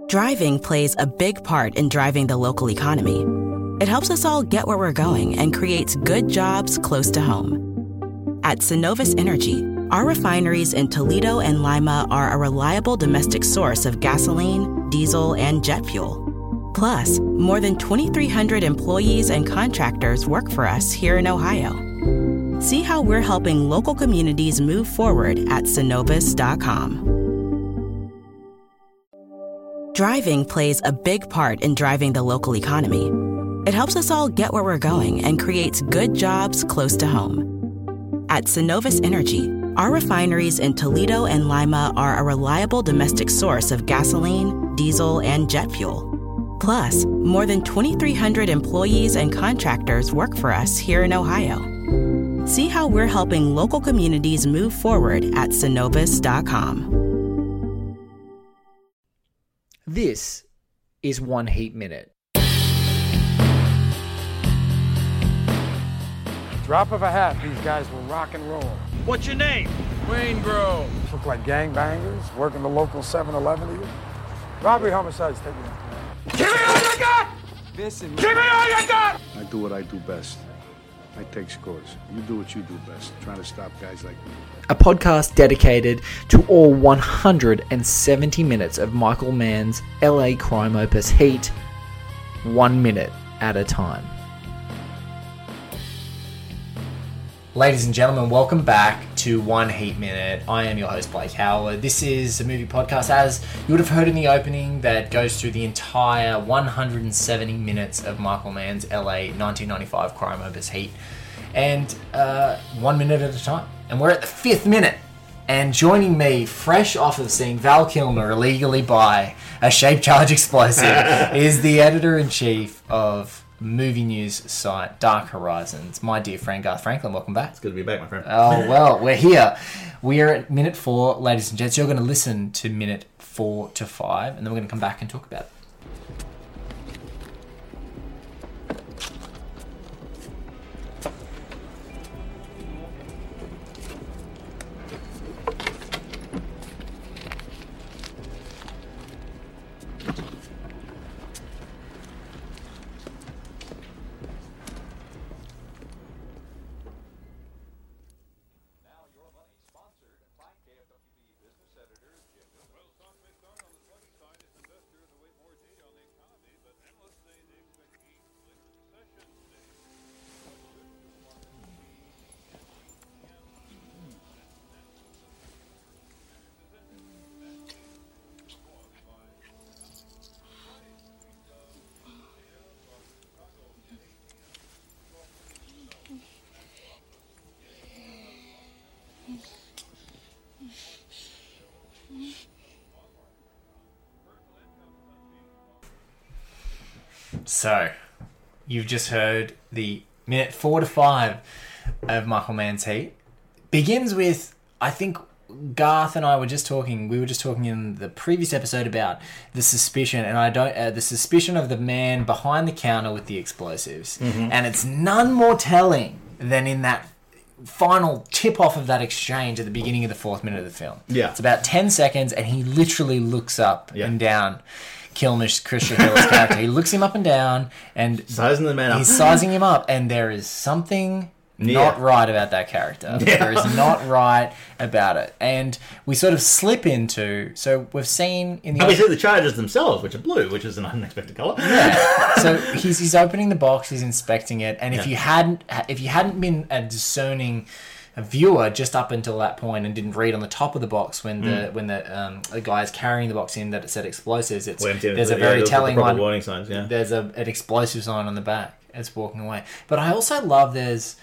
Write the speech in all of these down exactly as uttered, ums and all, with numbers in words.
Driving plays a big part in driving the local economy. It helps us all get where we're going and creates good jobs close to home. At Synovus Energy, our refineries in Toledo and Lima are a reliable domestic source of gasoline, diesel, and jet fuel. Plus, more than twenty-three hundred employees and contractors work for us here in Ohio. See how we're helping local communities move forward at synovus dot com. Driving plays a big part in driving the local economy. It helps us all get where we're going and creates good jobs close to home. At Synovus Energy, our refineries in Toledo and Lima are a reliable domestic source of gasoline, diesel, and jet fuel. Plus, more than twenty-three hundred employees and contractors work for us here in Ohio. See how we're helping local communities move forward at synovus dot com. This is One Heat Minute. Drop of a hat, these guys will rock and roll. What's your name? Wayne Grove. Look like gangbangers, working the local seven eleven to you. Robbery, homicides, take me out. Give me all you got! Listen, Give me all you got! I do what I do best. I take scores. You do what you do best, trying to stop guys like me. A podcast dedicated to all one hundred seventy minutes of Michael Mann's L A crime opus Heat, one minute at a time. Ladies and gentlemen, welcome back to One Heat Minute. I am your host, Blake Howard. This is a movie podcast, as you would have heard in the opening, that goes through the entire one hundred seventy minutes of Michael Mann's L A nineteen ninety-five crime opus Heat. And uh, one minute at a time. And we're at the fifth minute. And joining me, fresh off of seeing Val Kilmer illegally buy a shape charge explosive, is the editor-in-chief of movie news site Dark Horizons, my dear friend Garth Franklin. Welcome back. It's good to be back, my friend. Oh, well, we're here. We are at minute four, ladies and gents. You're going to listen to minute four to five, and then we're going to come back and talk about it. So, you've just heard the minute four to five of Michael Mann's Heat. Begins with, I think Garth and I were just talking, we were just talking in the previous episode about the suspicion, and I don't, uh, the suspicion of the man behind the counter with the explosives. Mm-hmm. And it's none more telling than in that final tip-off of that exchange at the beginning of the fourth minute of the film. Yeah. It's about ten seconds, and he literally looks up yeah. and down Kilmish, Christian Hill's character. He looks him up and down, and sizing the man up. He's sizing him up, and there is something yeah. not right about that character. Yeah. There is not right about it, and we sort of slip into. So we've seen in the and we see the charges themselves, which are blue, which is an unexpected color. Yeah. So he's he's opening the box, he's inspecting it, and if yeah. you hadn't if you hadn't been a discerning a viewer just up until that point and didn't read on the top of the box when the mm. when the um, the guy is carrying the box in that it said explosives. It's well, there's a yeah, very telling the one. Warning signs, yeah. There's a an explosive sign on the back. It's walking away. But I also love there's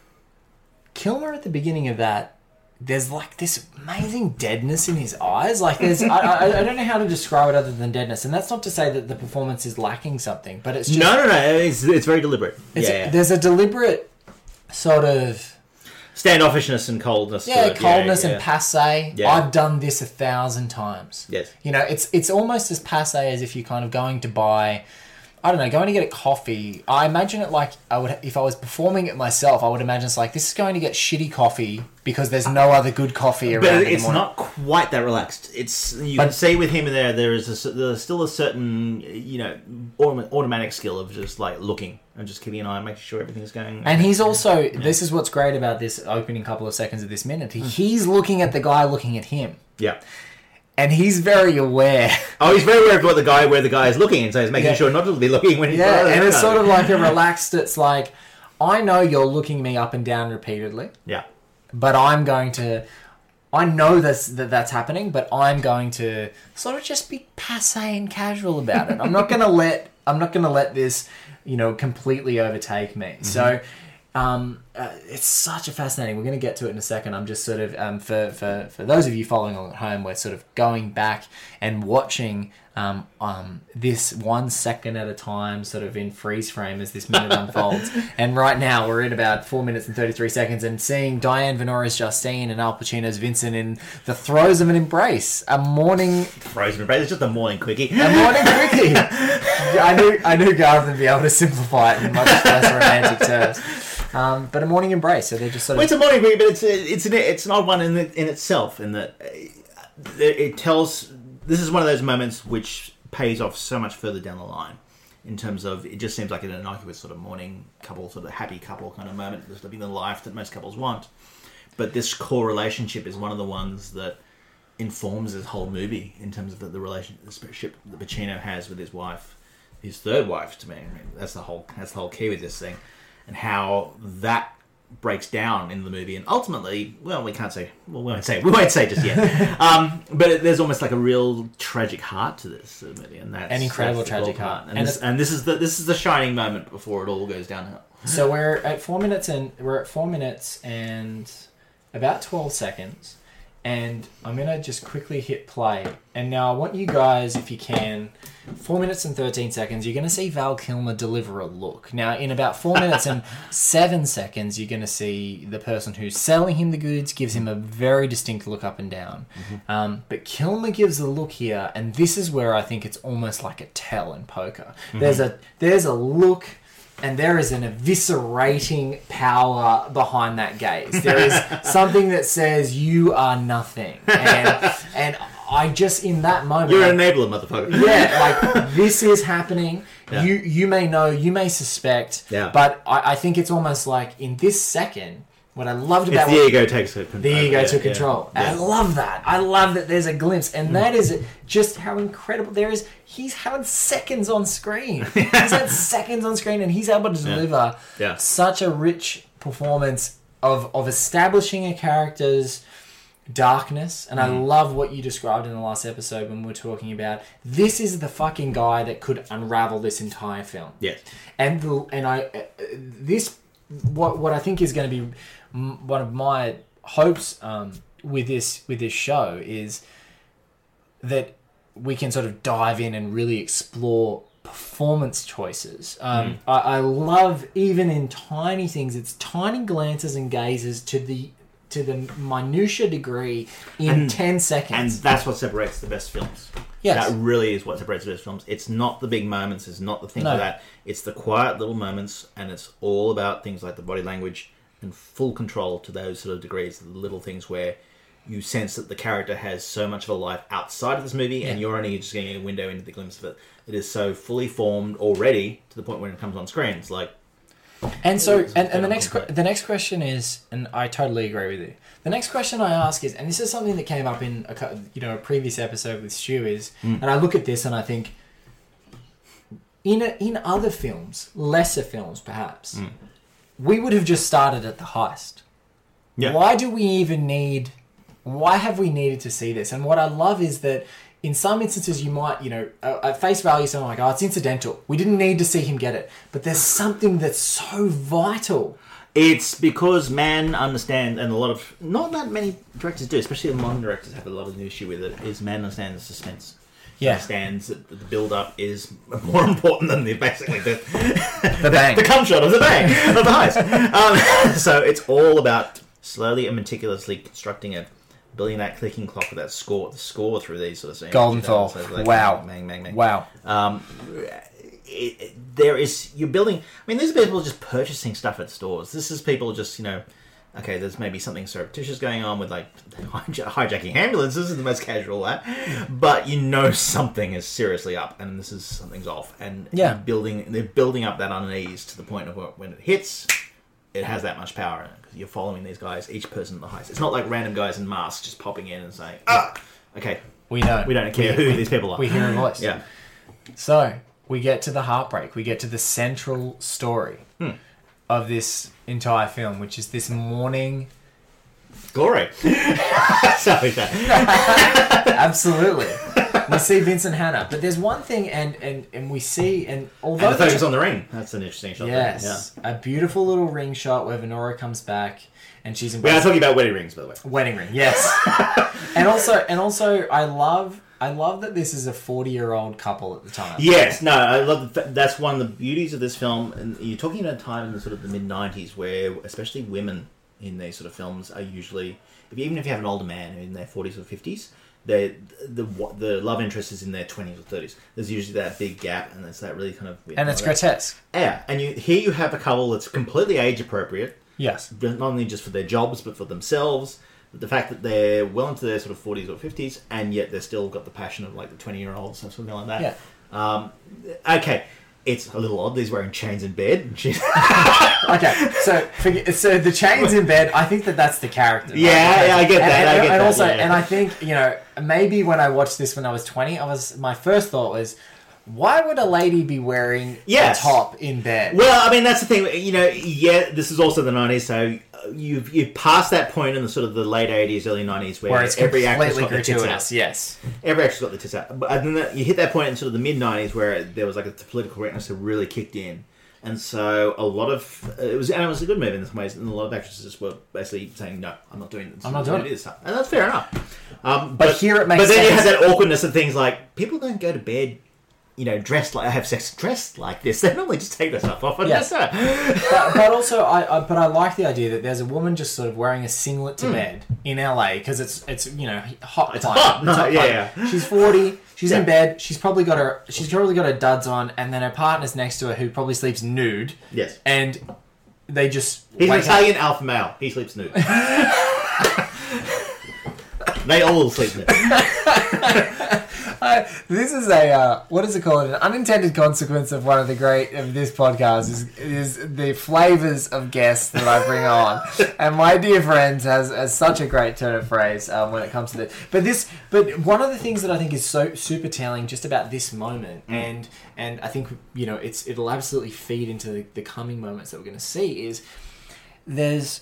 Kilmer at the beginning of that. There's like this amazing deadness in his eyes. Like there's I, I I don't know how to describe it other than deadness. And that's not to say that the performance is lacking something, but it's just no no no. It's it's very deliberate. It's yeah, a, yeah. There's a deliberate sort of standoffishness and coldness. Yeah, to it. coldness yeah, and yeah. passe. Yeah. I've done this a thousand times. Yes. You know, it's it's almost as passe as if you're kind of going to buy I don't know, going to get a coffee. I imagine it like I would if I was performing it myself. I would imagine it's like this is going to get shitty coffee because there's no other good coffee around. But in the it's morning. not quite that relaxed. It's you But- can see with him there. There is a, there's still a certain you know autom- automatic skill of just like looking and just keeping an eye, making sure everything's going. And he's also this is what's great about this opening couple of seconds of this minute. He, he's looking at the guy looking at him, yeah. and he's very aware. Oh, he's very aware of what the guy where the guy is looking, and so he's making Yeah. sure not to be looking when he's Yeah, and it's sort of like a relaxed. It's like I know you're looking me up and down repeatedly. yeah. But I'm going to, I know this, that that's happening, but I'm going to sort of just be passé and casual about it. I'm not going to let, I'm not going to let this, you know, completely overtake me. Mm-hmm. So, um, uh, it's such a fascinating, we're going to get to it in a second. I'm just sort of, um, for, for, for those of you following along at home, we're sort of going back and watching, um, um, this one second at a time, sort of in freeze frame as this minute unfolds. And right now we're in about four minutes and thirty-three seconds and seeing Diane Venora's Justine and Al Pacino's Vincent in the throes of an embrace. A morning, Frozen embrace. It's just a morning quickie. a morning quickie. I knew, I knew Garth would be able to simplify it in much less romantic terms. Um, but a morning embrace. So they're just sort of. Well, it's a morning quickie, but it's a, it's an it's an odd one in the, in itself. In that uh, it tells. This is one of those moments which pays off so much further down the line, in terms of it just seems like an innocuous sort of morning couple, sort of happy couple kind of moment, just living the life that most couples want. But this core relationship is one of the ones that informs this whole movie in terms of the, the relationship that Pacino has with his wife, his third wife to me. I mean, that's the whole that's the whole key with this thing, and how that breaks down in the movie, and ultimately, well, we can't say, well, we won't say, we won't say just yet. um, but it, there's almost like a real tragic heart to this movie, and that's An incredible that's the tragic core heart. part. And, And this, and this is the this is the shining moment before it all goes downhill. So we're at four minutes and we're at four minutes and about twelve seconds, and I'm gonna just quickly hit play. And now I want you guys, if you can, four minutes and thirteen seconds. You're gonna see Val Kilmer deliver a look. Now in about four minutes and seven seconds, you're gonna see the person who's selling him the goods gives him a very distinct look up and down. Mm-hmm. Um, but Kilmer gives a look here, and this is where I think it's almost like a tell in poker. Mm-hmm. There's a there's a look. And there is an eviscerating power behind that gaze. There is something that says you are nothing. And, and I just, in that moment... You're like, an enabler, motherfucker. Yeah, like, this is happening. Yeah. You you may know, you may suspect. Yeah. But I, I think it's almost like, in this second, what I loved It's about... the what, ego takes control. the ego yeah, took yeah, control. yeah. I love that. I love that there's a glimpse. And that is just how incredible there is. He's had seconds on screen. He's had seconds on screen, and he's able to deliver Yeah. such a rich performance of, of establishing a character's darkness. And I love what you described in the last episode when we were talking about this is the fucking guy that could unravel this entire film. Yes. And the, and I uh, this what what I think is going to be m- one of my hopes um, with this with this show is that we can sort of dive in and really explore performance choices. Um, Mm. I, I love even in tiny things. It's tiny glances and gazes to the to the minutia degree in And- ten And seconds. that's what separates the best films. Yes. That really is what separates the best films. It's not the big moments, it's not the things No. like that. It's the quiet little moments, and it's all about things like the body language and full control to those sort of degrees, the little things where you sense that the character has so much of a life outside of this movie, and Yeah. you're only just getting a window into the glimpse of it. It is so fully formed already to the point when it comes on screen. It's like, And so, It's and, and the very next que- complex. the next question is, and I totally agree with you. The next question I ask is, and this is something that came up in a cou- you know a previous episode with Stu is, Mm. and I look at this and I think, in a, in other films, lesser films perhaps, Mm. we would have just started at the heist. Yeah. Why do we even need? Why have we needed to see this? And what I love is that in some instances you might, you know, uh, at face value, someone like, oh, it's incidental. We didn't need to see him get it. But there's something that's so vital. it's because man understands, and a lot of, not that many directors do, especially modern directors have a lot of an issue with it, is man understands the suspense. Yeah. Understands that the build-up is more important than the basically the The bang. the cum shot of the bang of the heist. Um, so it's all about slowly and meticulously constructing it, building that clicking clock with that score, the score through these sort of scenes. Goldenthal. So it's like Wow. Bang, bang, bang. Wow. Um, it, it, there is you're building. I mean, these are people just purchasing stuff at stores. This is people just you know. Okay, there's maybe something surreptitious going on with like hij- hijacking ambulances in the most casual way, but you know something is seriously up, and this is something's off, and Yeah. you're building they're building up that unease to the point of where, when it hits, it has that much power in it because you're following these guys, each person in the heist. It's not like random guys in masks just popping in and saying, "Ah, okay, We know. we don't care we, who we, these people are." We hear a voice. Yeah, So, we get to the heartbreak. We get to the central story Hmm. of this entire film, which is this morning. glory. Sorry, that. Absolutely. We see Vincent Hanna. But there's one thing, and, and, and we see, and although... And the focus on the ring. That's an interesting shot. Yes. There. Yeah. A beautiful little ring shot where Venora comes back and she's in... We are talking about wedding rings, by the way. Wedding ring, yes. and also, and also, I love... I love that this is a forty-year-old couple at the time. Yes, no, I love the, that's one of the beauties of this film. And you're talking about a time in the sort of the mid nineties where, especially women in these sort of films, are usually, if you, even if you have an older man in their forties or fifties, they the the love interest is in their twenties or thirties. There's usually that big gap, and there's that really kind of And it's that. grotesque. Yeah, and you here you have a couple that's completely age appropriate, Yes. not only just for their jobs but for themselves. But the fact that they're well into their sort of forties or fifties, and yet they've still got the passion of like the twenty-year-olds or something like that. Yeah. Um, okay, it's a little odd. He's wearing chains in bed. She's- Okay, so forget, so the chains in bed. I think that that's the character. right? Yeah, yeah, I get that, And, I and- get and that, also, yeah. and I think you know, maybe when I watched this when I was twenty, I was my first thought was, why would a lady be wearing Yes. a top in bed? well, I mean, that's the thing. You know, yeah, this is also the nineties, so you've you've passed that point in the sort of the late eighties, early nineties, where, Where it's every actress completely got their tits out. gratuitous. Yes. Every actress got the tits out. But then the, you hit that point in sort of the mid nineties where there was like a political correctness that really kicked in. And so a lot of it was, and it was a good move in some ways. And a lot of actresses were basically saying, "No, I'm not doing this. I'm not doing this stuff," and that's fair enough. Um, But here it makes But then you sense. have that awkwardness of things like people don't go to bed, you know, dressed like have sex dressed like this. They normally just take their stuff off and Yes. that's it. but, but also, I, I but I like the idea that there's a woman just sort of wearing a singlet to Hmm. bed in L A because it's it's you know hot. It's climate. hot. It's No, yeah, climate. yeah. She's forty. She's Yeah. in bed. She's probably got her. She's probably got her duds on, and then her partner's next to her, who probably sleeps nude. Yes. And they just He's an wake up- Italian alpha male. He sleeps nude. They all sleep nude. Uh, this is a uh, what is it called? An unintended consequence of one of the great of this podcast is is the flavors of guests that I bring on, and my dear friends has, has such a great turn of phrase um, when it comes to this. But this, but one of the things that I think is so super telling just about this moment, Mm. and and I think you know it's it'll absolutely feed into the, the coming moments that we're going to see is there's.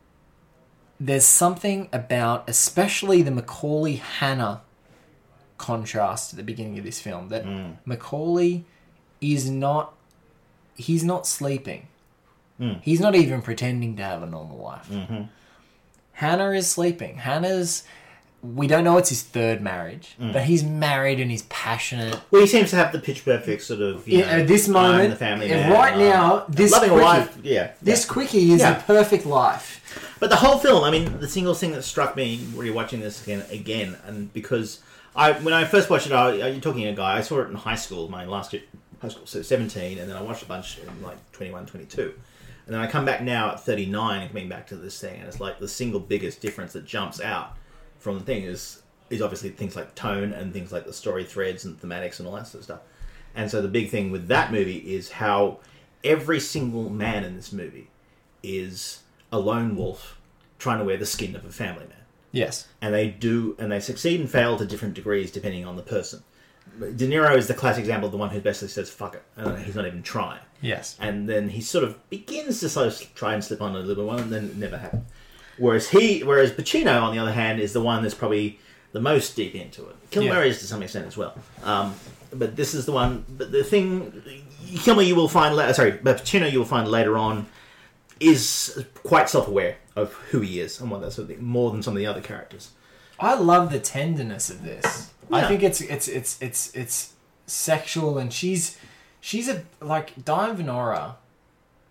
There's something about, especially the Macaulay Hannah contrast at the beginning of this film, that Mm. Macaulay is not, he's not sleeping. He's not even pretending to have a normal life. Mm-hmm. Hannah is sleeping. Hannah's, we don't know it's his third marriage, Mm. but he's married and he's passionate. Well, he seems to have the pitch perfect sort of, you Yeah, know, at this I'm moment, the family and man, right I'm now, this loving a quickie, wife. Yeah, This yeah. quickie is Yeah. the perfect life. But the whole film, I mean, the single thing that struck me rewatching this again, again, and because I, when I first watched it, I, you're talking to a guy. I saw it in high school, my last year, high school, so seventeen, and then I watched a bunch in like twenty-one, twenty-two. And then I come back now at thirty-nine and coming back to this thing, and it's like the single biggest difference that jumps out from the thing is is obviously things like tone and things like the story threads and thematics and all that sort of stuff. And so the big thing with that movie is how every single man in this movie is a lone wolf trying to wear the skin of a family man. Yes. And they do, and they succeed and fail to different degrees depending on the person. De Niro is the classic example of the one who basically says, fuck it. And he's not even trying. Yes. And then he sort of begins to sort of try and slip on a little one, and then it never happens. Whereas he, whereas Pacino, on the other hand, is the one that's probably the most deep into it. Kilmer Yeah. is to some extent as well. Um, but this is the one, but the thing, Kilmer you will find, la- sorry, but Pacino you will find later on is quite self-aware of who he is and what that sort of thing, more than some of the other characters. I love the tenderness of this. I Yeah. think it's it's it's it's it's sexual, and she's she's a like Diane Venora.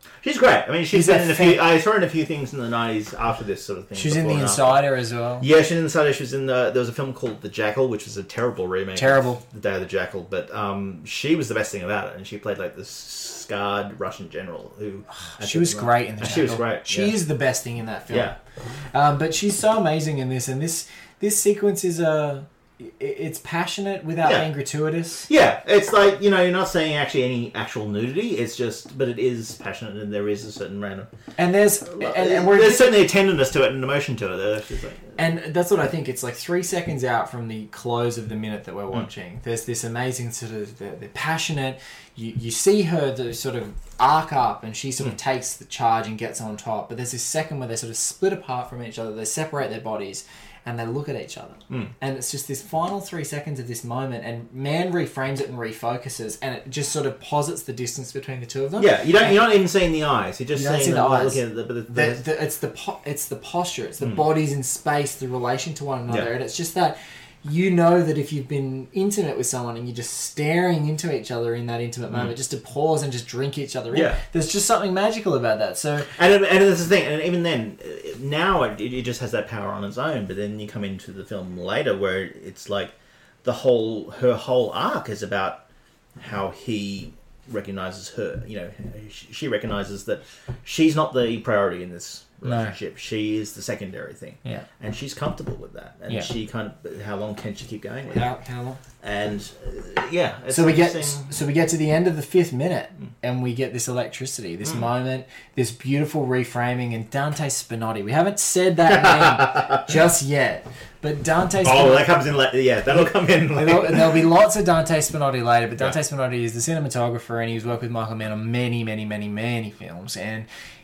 She's great. I mean, she's, She's been a in a fan- few. I saw her in a few things in the nineties after this sort of thing. She's in before The and after. Insider as well. Yeah, she's in The Insider. She was in the. There was a film called The Jackal, which was a terrible remake. Terrible. Of The Day of the Jackal, but um, she was the best thing about it, and she played like this scarred Russian general who. She was great in The And Jackal. She was great. She yeah. is the best thing in that film. Yeah. Um, but she's so amazing in this, and this this sequence is a. It's passionate without Yeah. being gratuitous. Yeah, it's like, you know, you're not saying actually any actual nudity. It's just, but it is passionate, and there is a certain random. And there's and, and we're there's certainly a tenderness to it and an emotion to it. It's just like, And that's what I think. It's like three seconds out from the close of the minute that we're watching. Mm. There's this amazing sort of, they're, they're passionate. You you see her the sort of arc up, and she sort of takes the charge and gets on top. But there's this second where they sort of split apart from each other. They separate their bodies, and they look at each other. Mm. And it's just this final three seconds of this moment, and man reframes it and refocuses, and it just sort of posits the distance between the two of them. Yeah, you don't. You're not even seeing the eyes. You're just You don't seeing see the them, like, eyes. looking at the, the, The, the, the, it's the po- it's the posture, it's the bodies in space, the relation to one another, Yeah. and it's just that you know that if you've been intimate with someone and you're just staring into each other in that intimate moment, just to pause and just drink each other in, Yeah. there's just something magical about that. So and and that's the thing. And even then, now it, it just has that power on its own. But then you come into the film later, where it's like the whole her whole arc is about how he recognizes her. You know, she recognizes that she's not the priority in this relationship. No. She is the secondary thing. Yeah. And she's comfortable with that. And yeah. she kind of, how long can she keep going with how, it? How long? And uh, yeah. So we get so we get to the end of the fifth minute, mm. and we get this electricity, this mm. moment, this beautiful reframing, and Dante Spinotti. We haven't said that name just yet, but Dante. Spinotti, oh, that comes in later. Yeah, that'll come in later. There'll, there'll be lots of Dante Spinotti later, but Dante yeah. Spinotti is the cinematographer, and he's worked with Michael Mann on many, many, many, many films, and.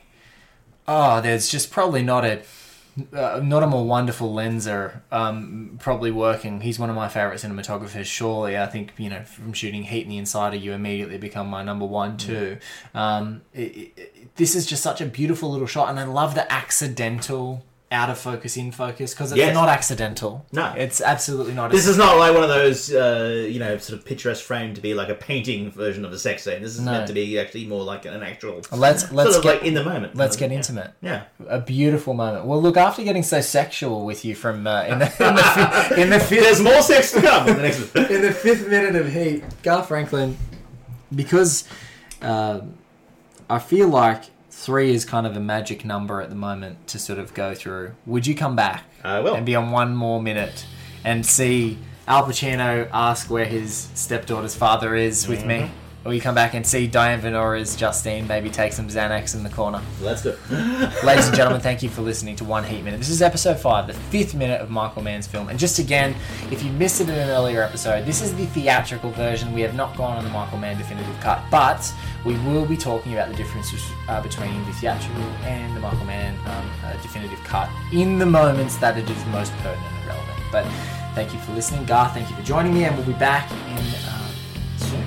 Oh, there's just probably not a uh, not a more wonderful lenser um, probably working. He's one of my favourite cinematographers, surely. I think, you know, from shooting Heat and The Insider, you immediately become my number one too. Mm. Um, it, it, this is just such a beautiful little shot, and I love the accidental out of focus, in focus, because it's yes. not accidental. No. It's absolutely not. This is not like one of those, uh, you know, sort of picturesque frame to be like a painting version of a sex scene. This is no. meant to be actually more like an actual, let's, let's sort of get, like in the moment. Let's get yeah. intimate. Yeah. A beautiful moment. Well, look, after getting so sexual with you from, uh, in, the, in, the, in the fifth... There's more sex to come in the next in the fifth minute of Heat, Garth Franklin, because uh, I feel like three is kind of a magic number at the moment to sort of go through. Would you come back I will. and be on one more minute and see Al Pacino ask where his stepdaughter's father is with mm-hmm. me? Or you come back and see Diane Venora's Justine maybe take some Xanax in the corner. Let's do it. Ladies and gentlemen, thank you for listening to One Heat Minute. This is episode five, the fifth minute of Michael Mann's film. And just again, if you missed it in an earlier episode, this is the theatrical version. We have not gone on the Michael Mann definitive cut, but we will be talking about the differences uh, between the theatrical and the Michael Mann um, uh, definitive cut in the moments that it is most pertinent and relevant. But thank you for listening. Garth, thank you for joining me, and we'll be back in uh, soon.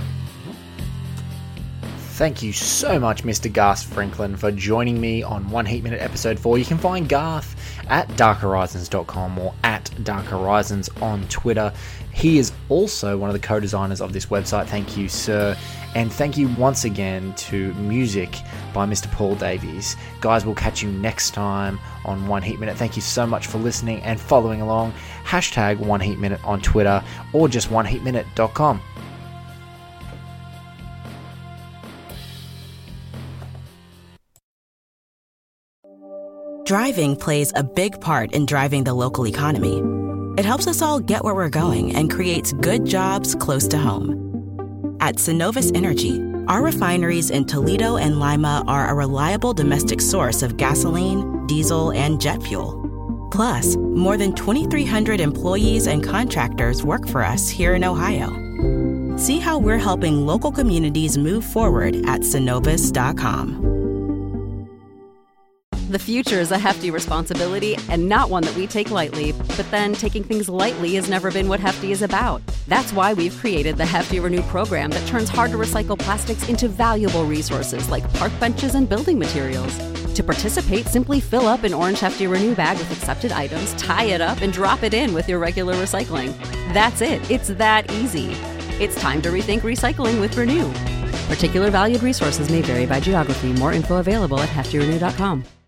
Thank you so much, Mister Garth Franklin, for joining me on One Heat Minute episode four. You can find Garth at dark horizons dot com or at dark horizons on Twitter. He is also one of the co-designers of this website. Thank you, sir. And thank you once again to music by Mister Paul Davies. Guys, we'll catch you next time on One Heat Minute. Thank you so much for listening and following along. Hashtag One Heat Minute on Twitter or just one heat minute dot com. Driving plays a big part in driving the local economy. It helps us all get where we're going and creates good jobs close to home. At Synovus Energy, our refineries in Toledo and Lima are a reliable domestic source of gasoline, diesel, and jet fuel. Plus, more than twenty-three hundred employees and contractors work for us here in Ohio. See how we're helping local communities move forward at Synovus dot com. The future is a hefty responsibility and not one that we take lightly, but then taking things lightly has never been what Hefty is about. That's why we've created the Hefty Renew program that turns hard-to-recycle plastics into valuable resources like park benches and building materials. To participate, simply fill up an orange Hefty Renew bag with accepted items, tie it up, and drop it in with your regular recycling. That's it. It's that easy. It's time to rethink recycling with Renew. Particular valued resources may vary by geography. More info available at hefty renew dot com.